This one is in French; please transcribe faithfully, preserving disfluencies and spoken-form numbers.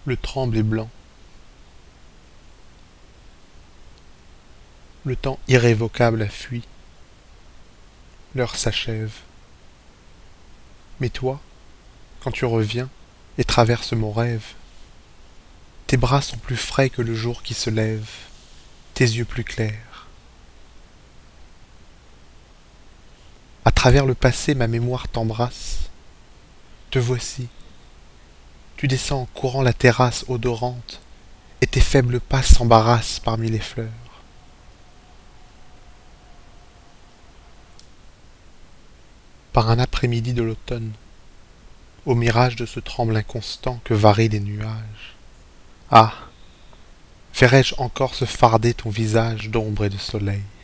Le tremble est blanc. Le temps irrévocable a fui. L'heure s'achève. Mais toi, quand tu reviens et traverses mon rêve, tes bras sont plus frais que le jour qui se lève, tes yeux plus clairs. À travers le passé, ma mémoire t'embrasse. Te voici. Tu descends en courant la terrasse odorante, et tes faibles pas s'embarrassent parmi les fleurs. Par un après-midi de l'automne, au mirage de ce tremble inconstant que varient les nuages. Ah, verrai-je encore se farder ton visage d'ombre et de soleil?